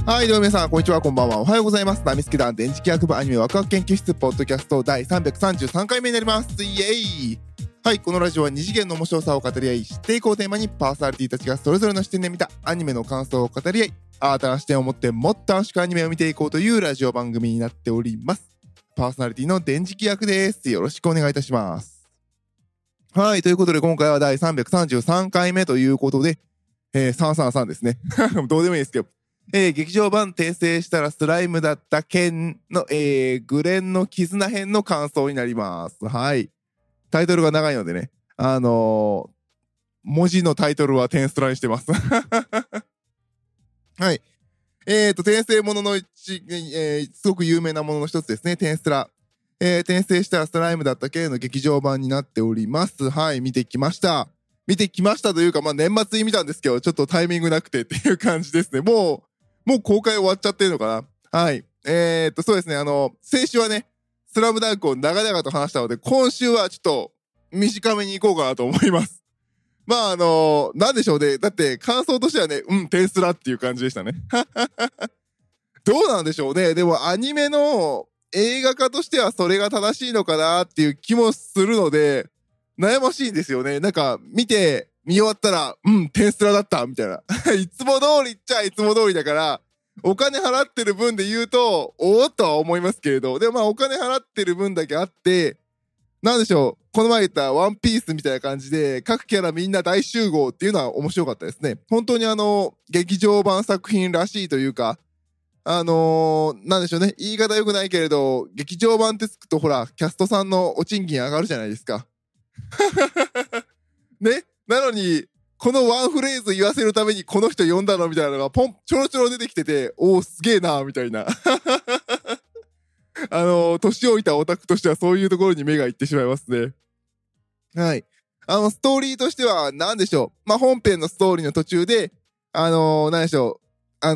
はい、どうも皆さん、こんにちは、こんばんは。おはようございます。ナミスケ団電磁気学部アニメワクワク研究室ポッドキャスト第333回目になります。イエイ。はい、このラジオは二次元の面白さを語り合い、知っていこうテーマにパーソナリティたちがそれぞれの視点で見たアニメの感想を語り合い、新たな視点を持ってもっと楽しくアニメを見ていこうというラジオ番組になっております。パーソナリティの電磁気学です。よろしくお願いいたします。はい、ということで今回は第333回目ということで、333ですね。どうでもいいですけど。劇場版転生したらスライムだった件の、グレンの絆編の感想になります。はい。タイトルが長いのでね、文字のタイトルはテンスラにしてます。はい。転生もののすごく有名なものの一つですね、テンスラ。転生したらスライムだった件の劇場版になっております。はい、見てきました。見てきましたというか、まあ年末に見たんですけど、ちょっとタイミングなくてっていう感じですね。もう公開終わっちゃってるのかな。はい。そうですね。先週はね、スラムダンクを長々と話したので、今週はちょっと短めに行こうかなと思います。まあなんでしょうね。だって感想としてはね、テンスラっていう感じでしたね。どうなんでしょうね。でもアニメの映画化としてはそれが正しいのかなっていう気もするので、悩ましいんですよね。なんか見終わったら、テンスラだった、みたいな。いつも通りっちゃいつも通りだから、お金払ってる分で言うと、おーっとは思いますけれど、でもまあお金払ってる分だけあって、なんでしょう、この前言ったワンピースみたいな感じで、各キャラみんな大集合っていうのは面白かったですね。本当に劇場版作品らしいというか、なんでしょうね、言い方良くないけれど、劇場版ってつくとほら、キャストさんのお賃金上がるじゃないですか。ね。なのに、このワンフレーズ言わせるためにこの人呼んだのみたいなのがちょろちょろ出てきてて、おーすげえなみたいな。年老いたオタクとしてはそういうところに目がいってしまいますね。はい。ストーリーとしては何でしょう。まあ、本編のストーリーの途中で、何でしょう。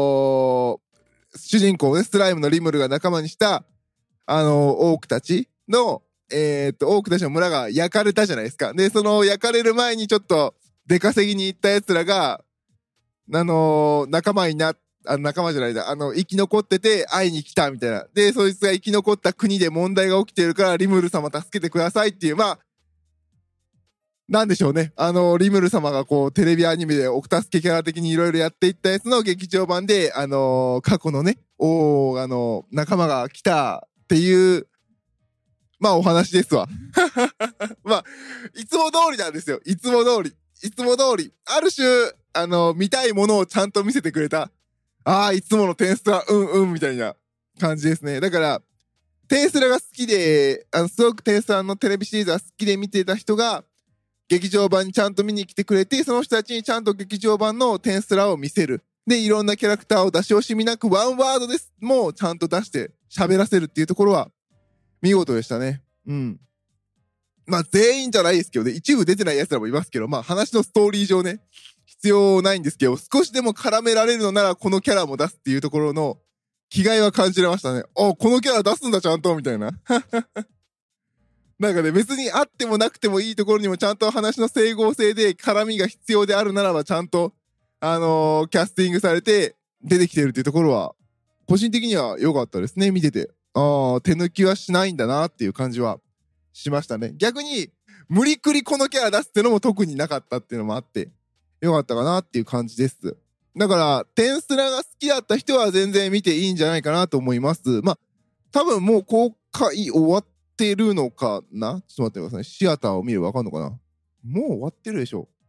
主人公ね、スライムのリムルが仲間にした、オークたちの、オークたちの村が焼かれたじゃないですか。で、その焼かれる前にちょっと出稼ぎに行った奴らが、仲間じゃないな、生き残ってて会いに来たみたいな。で、そいつが生き残った国で問題が起きてるからリムル様助けてくださいっていう、まあ、なんでしょうね。リムル様がこう、テレビアニメでお助けキャラ的にいろいろやっていったやつの劇場版で、過去のね、仲間が来たっていう、まあお話ですわ。まあ、いつも通りなんですよ。いつも通り。ある種、見たいものをちゃんと見せてくれた。いつものテンスラ、みたいな感じですね。だから、テンスラが好きで、すごくテンスラのテレビシリーズが好きで見てた人が、劇場版にちゃんと見に来てくれて、その人たちにちゃんと劇場版のテンスラを見せる。で、いろんなキャラクターを出し惜しみなくワンワードですもうちゃんと出して喋らせるっていうところは、見事でしたね。まあ全員じゃないですけどね、一部出てない奴らもいますけど、まあ話のストーリー上ね、必要ないんですけど、少しでも絡められるのならこのキャラも出すっていうところの気概は感じれましたね。このキャラ出すんだちゃんとみたいな。なんかね、別にあってもなくてもいいところにもちゃんと話の整合性で絡みが必要であるならばちゃんと、キャスティングされて出てきてるっていうところは、個人的には良かったですね、見てて。手抜きはしないんだなっていう感じはしましたね。逆に、無理くりこのキャラ出すってのも特になかったっていうのもあって、良かったかなっていう感じです。だから、テンスラが好きだった人は全然見ていいんじゃないかなと思います。まあ、多分もう公開終わってるのかな？ちょっと待ってください。シアターを見ればわかんのかな？もう終わってるでしょ。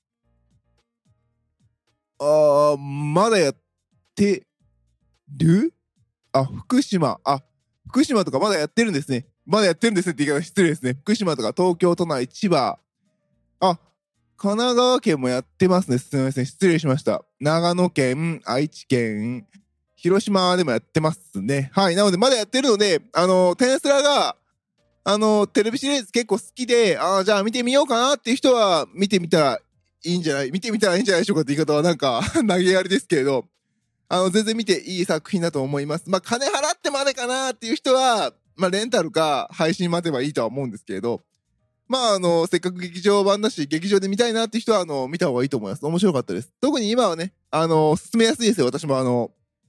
まだやってる？福島とかまだやってるんですね。まだやってるんですねって言い方失礼ですね。福島とか東京都内、千葉。神奈川県もやってますね。すみません。失礼しました。長野県、愛知県、広島でもやってますね。はい。なので、まだやってるので、テンスラが、テレビシリーズ結構好きで、じゃあ見てみようかなっていう人は、見てみたらいいんじゃないでしょうかって言い方はなんか、投げやりですけれど、全然見ていい作品だと思います。まあ、金払ってまでかなっていう人は、まあ、レンタルか配信待てばいいとは思うんですけれど、まあ、せっかく劇場版だし、劇場で見たいなっていう人は、見た方がいいと思います。面白かったです。特に今はね、進めやすいですよ。私も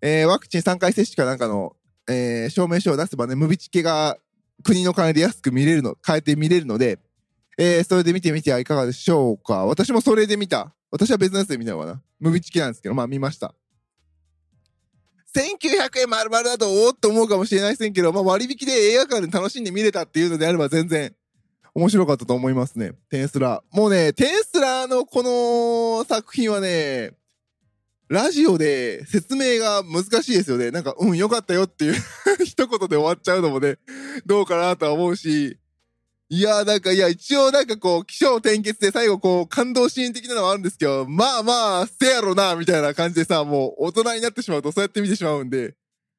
ワクチン3回接種かなんかの、証明書を出せばね、ムビチケが国の金で安く変えて見れるので、それで見てみてはいかがでしょうか。私もそれで見た。私は別のやつで見たのかな。ムビチケなんですけど、まあ見ました。1900円丸々だとおーっと思うかもしれないですけど、まあ割引で映画館で楽しんで見れたっていうのであれば全然面白かったと思いますね。テンスラ。もうね、テンスラのこの作品はね、ラジオで説明が難しいですよね。なんか、良かったよっていう一言で終わっちゃうのもね、どうかなとは思うし、いや、一応こう、起承転結で最後こう、感動シーン的なのはあるんですけど、まあまあ、せやろな、みたいな感じでさ、もう大人になってしまうとそうやって見てしまうんで、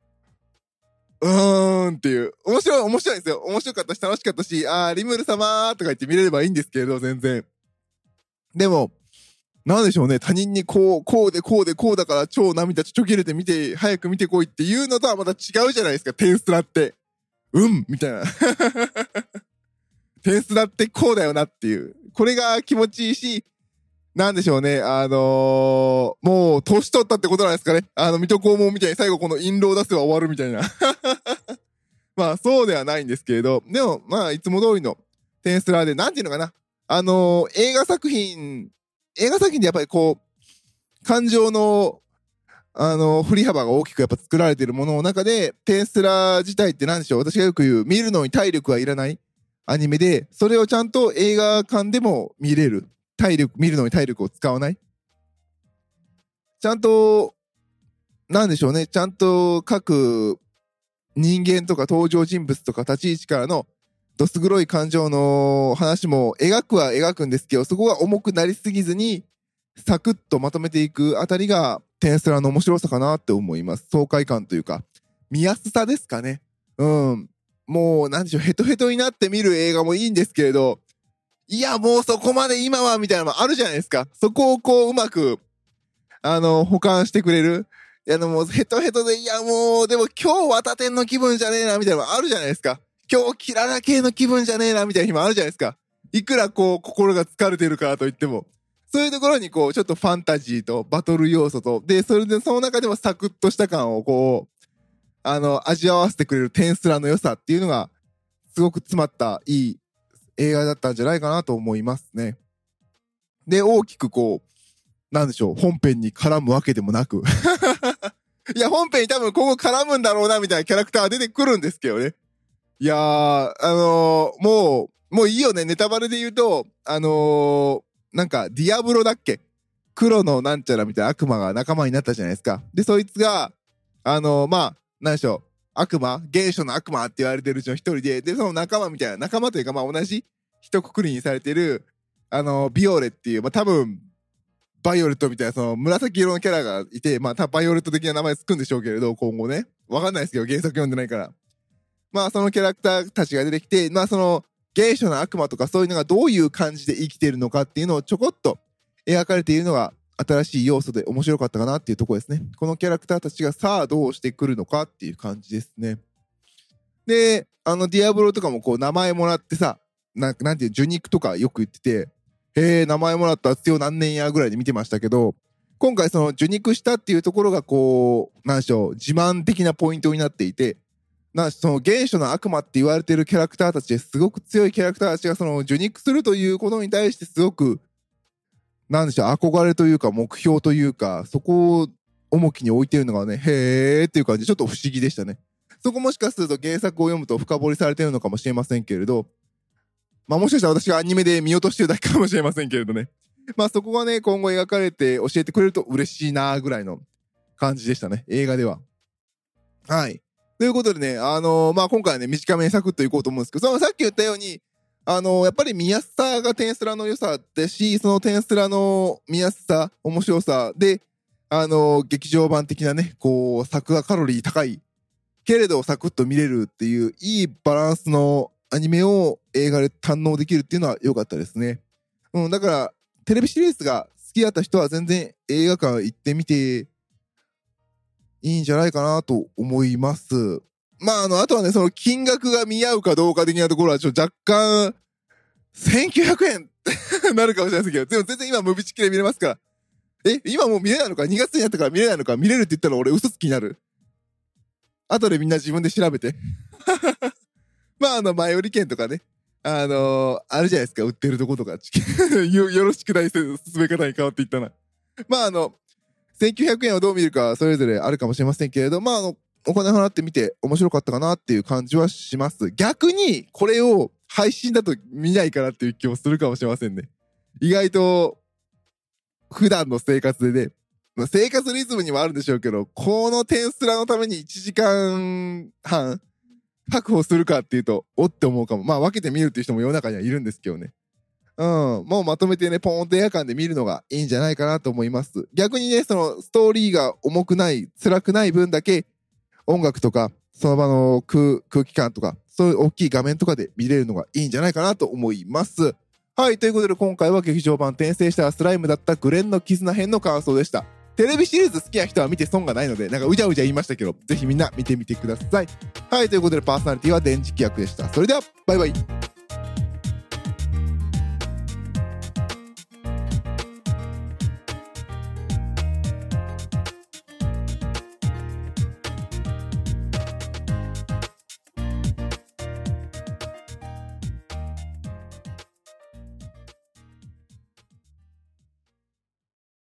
っていう。面白いですよ。面白かったし、楽しかったし、リムル様とか言って見れればいいんですけれど、全然。でも、なんでしょうね。他人にこうだから超涙ちょ切れて早く見てこいっていうのとはまた違うじゃないですか、テンスラって。みたいな。テンスラってこうだよなっていう。これが気持ちいいし、なんでしょうね。もう、年取ったってことなんですかね。水戸黄門みたいに最後この印籠を出せば終わるみたいな。まあ、そうではないんですけれど、でも、まあ、いつも通りのテンスラで、なんていうのかな。映画作品でやっぱりこう、感情の、振り幅が大きくやっぱ作られているものの中で、テンスラ自体って何でしょう、私がよく言う、見るのに体力はいらないアニメで、それをちゃんと映画館でも見れる。見るのに体力を使わない。ちゃんと、なんでしょうね、ちゃんと各人間とか登場人物とか立ち位置からのどす黒い感情の話も描くんですけど、そこが重くなりすぎずに、サクッとまとめていくあたりが、テンスラの面白さかなって思います。爽快感というか、見やすさですかね。もう、なんでしょう、ヘトヘトになって見る映画もいいんですけれど、いや、もうそこまで今は、みたいなのもあるじゃないですか。そこをこう、うまく、補完してくれる。もうヘトヘトで、いや、もう、でも今日綿天の気分じゃねえな、みたいなのもあるじゃないですか。今日キララ系の気分じゃねえな、みたいな日もあるじゃないですか。いくらこう、心が疲れてるからといっても。そういうところにこう、ちょっとファンタジーとバトル要素と、で、その中でもサクッとした感をこう、味わわせてくれるテンスラの良さっていうのが、すごく詰まったいい映画だったんじゃないかなと思いますね。で、大きくこう、なんでしょう、本編に絡むわけでもなく。いや、本編に多分今後絡むんだろうな、みたいなキャラクターが出てくるんですけどね。いやー、もういいよね、ネタバレで言うと、なんか、ディアブロだっけ、黒のなんちゃらみたいな悪魔が仲間になったじゃないですか。で、そいつが、なんでしょう、原初の悪魔って言われてるうちの一人で、その仲間みたいな、仲間というか、同じ一括りにされてる、ビオレっていう、多分、バイオレットみたいな、その紫色のキャラがいて、多分バイオレット的な名前つくんでしょうけれど、今後ね。わかんないですけど、原作読んでないから。そのキャラクターたちが出てきて、その、原初の悪魔とかそういうのがどういう感じで生きているのかっていうのをちょこっと描かれているのが新しい要素で面白かったかなっていうところですね。このキャラクターたちがさあどうしてくるのかっていう感じですね。で、ディアブロとかもこう名前もらってさ、なんていう、受肉とかよく言ってて、名前もらったら必要何年やぐらいで見てましたけど、今回その受肉したっていうところがこう、なんでしょう、自慢的なポイントになっていて、その原初の悪魔って言われてるキャラクターたちですごく強いキャラクターたちがその受肉するということに対してすごくなんでしょう、憧れというか目標というか、そこを重きに置いてるのがね、へーっていう感じでちょっと不思議でしたね。そこもしかすると原作を読むと深掘りされてるのかもしれませんけれど、もしかしたら私がアニメで見落としてるだけかもしれませんけれどね。そこがね、今後描かれて教えてくれると嬉しいなぐらいの感じでしたね、映画では。はい。ということでね、今回はね、短めにサクッといこうと思うんですけど、さっき言ったように、やっぱり見やすさがテンスラの良さだし、そのテンスラの見やすさ、面白さで、劇場版的なね、こう、作画カロリー高い、けれどサクッと見れるっていう、いいバランスのアニメを映画で堪能できるっていうのは良かったですね。だから、テレビシリーズが好きだった人は全然映画館行ってみて、いいんじゃないかなと思います。あとはね、その金額が見合うかどうか的なところは若干、1900円なるかもしれないですけど、でも全然今ムビチキで見れますから、 今もう見れないのか ?2 月になったから見れないのか見れるって言ったら俺嘘つきになる。後でみんな自分で調べて。まあ前売り券とかね。あるじゃないですか、売ってるとことか。よろしくない進め方に変わっていったな。まあ1900円をどう見るかそれぞれあるかもしれませんけれど、まあお金払ってみて面白かったかなっていう感じはします。逆にこれを配信だと見ないかなっていう気もするかもしれませんね。意外と普段の生活でね、生活リズムにもあるんでしょうけど、この点すらのために1時間半確保するかっていうと、おって思うかも。まあ分けて見るっていう人も世の中にはいるんですけどね。もうまとめてね、ポーンとエア感で見るのがいいんじゃないかなと思います。逆にね、そのストーリーが重くない、辛くない分だけ、音楽とか、その場の空気感とか、そういう大きい画面とかで見れるのがいいんじゃないかなと思います。はい、ということで今回は劇場版転生したスライムだったグレンの絆編の感想でした。テレビシリーズ好きな人は見て損がないので、なんかうじゃうじゃ言いましたけど、ぜひみんな見てみてください。はい、ということでパーソナリティは電磁気役でした。それでは、バイバイ。